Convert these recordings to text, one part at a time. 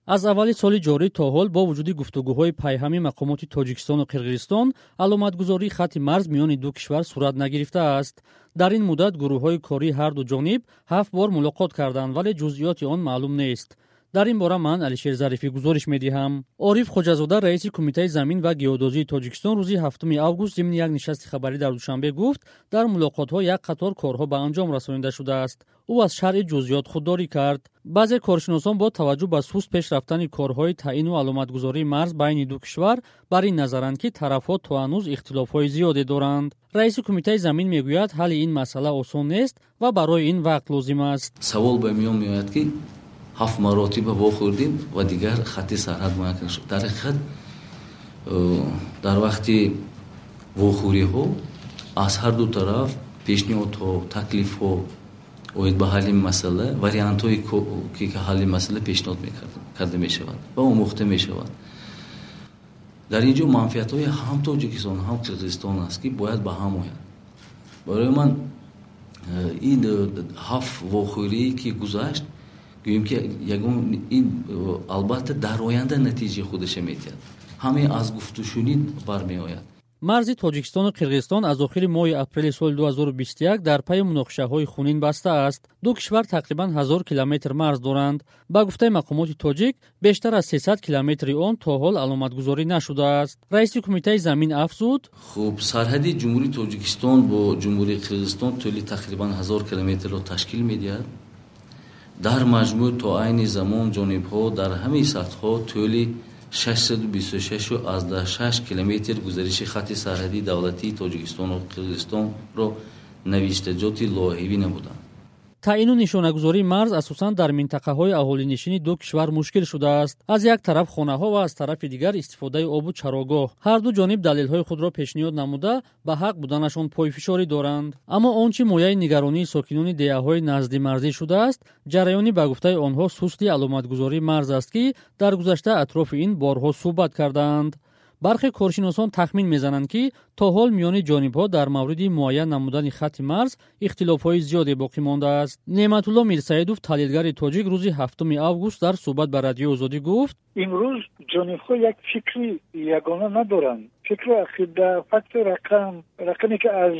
аз аввали соли ҷорӣ то ҳол бо вуҷуди гуфтугӯҳои пайҳами мақомоти тоҷикистону қирғизистон аломатгузории хатти марз миёни ду кишвар сурат нагирифтааст. дар ин муддат гурӯҳҳои кории ҳарду ҷониб 7 бор мулоқот карданд, вале ҷузъиёти он маълум нест. дар ин бора ман Алишер Зарифӣ гузориш медиҳам. Ориф Хоҷазода, раиси Кумитаи замин ва геодозии Тоҷикистон, рӯзи 7 август зимни як нишасти хабарӣ дар Душанбе гуфт, дар мулоқотҳо як қатор корҳо ба анҷом расонида шудааст. ӯ аз шарҳи ҷузъиёт худдорӣ кард. баъзе коршиносон бо таваҷҷӯҳ ба суст пеш рафтани корҳои таъину аломатгузории марз байни ду кишвар бар ин назаранд, ки тарафҳо то ҳанӯз ихтилофҳои зиёде доранд. раиси Кумитаи замин мегӯяд, ҳалли ин масъала осон нест ва барои ин вақт лозим аст. савол ба миён меояд, ки 7 маротиба вохӯрдем ва дигар хатти сарҳад муайян карда шуд. дар ҳақиқат дар вақти вохӯриҳо аз ҳарду тараф пешниҳодҳо, таклифҳо оид ба ҳалли масъала, вариантҳои ки ҳалли масъала пешниҳод карда мешавад ва омӯхта мешавад. дар ин ҷо манфиатҳои ҳам Тоҷикистон ҳам Қирғизистон аст, ки бояд ба ҳам ояд. барои ман ин 7 вохӯрӣ ки гузашт, гӯем ки ягон ин албатта дар оянда натиҷаи худаш медиҳад. ҳамаи аз гуфтушунид бармеояд. марзи Тоҷикистону Қирғизистон аз охири моҳи апрели соли 2021 дар пайи муноқишаҳои хунин бастааст. ду кишвар тақрибан 1000 километр марз доранд. ба гуфтаи мақомоти тоҷик, бештар аз 300 километри он то ҳол аломатгузорӣ нашудааст. раиси Кумитаи замин афзуд: хуб, сарҳади ҷумҳурии Тоҷикистон бо ҷумҳурии Қирғизистон тӯли тақрибан 1000 километрро ташкил медиҳад. дар маҷмӯъ то айни замон ҷонибҳо дар ҳамаи сатҳҳо тӯли 626 километр гузариши хатти сарҳади давлатии Тоҷикистону Қирғизистонро навиштаҷоти лоиҳавӣ намуданд. таъину нишонагузории марз асосан дар минтақаҳои аҳолинишини ду кишвар мушкил шудааст. аз як тараф хонаҳо ва аз тарафи дигар истифодаи обу чарогоҳ. ҳарду ҷониб далелҳои худро пешниҳод намуда, ба ҳақ буданашон пойфишорӣ доранд. аммо он чӣ мояи нигаронии сокинони деҳаҳои назди марзӣ шудааст, ҷараёни ба гуфтаи онҳо сусти аломатгузории марз аст, ки дар гузашта атрофи ин борҳо суҳбат кардаанд. бархе коршиносон тахмин мезананд, ки то ҳол миёни ҷонибҳо дар мавриди муайян намудани хатти марз ихтилофҳои зиёде боқӣ мондааст. Неъматулло Мирсаидов, таҳлилгари тоҷик, рӯзи 7 август дар суҳбат ба Радиои Озодӣ гуфт: имрӯз ҷонибҳо як фикри ягона надоранд. фикри ақида, факти рақаме ки аз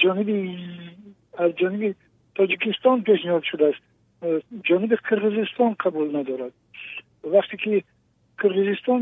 ҷониби Тоҷикистон пешниҳод шудааст, ҷониби Қирғизистон қабул надорад. вақте ки Қирғизистон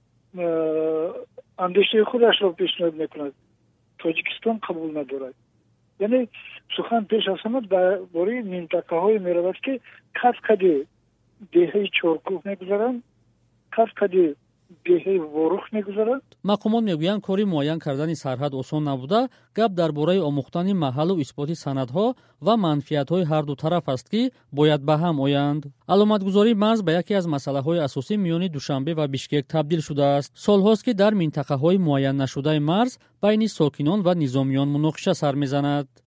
андешаи худашро пешниҳод мекунад, Тоҷикистон қабул надорад. яъне сухан пеш аз ҳама дар бораи минтақаҳое меравад, ки қад-қади деҳаи Чоркӯҳ мегузаранд, қад-қади деҳаи Ворух мегузаранд. мақомот мегӯянд, кори муайян кардани сарҳад осон набуда, гап дар бораи омӯхтани маҳаллу исботи санадҳо ва манфиатҳои ҳарду тараф аст, ки бояд ба ҳам оянд. аломатгузории марз ба яке аз масъалаҳои асосӣ миёни Душанбе ва Бишкек табдил шудааст. солҳост, ки дар минтақаҳои муайян нашудаи марз байни сокинон ва низомиён муноқиша сар мезанад.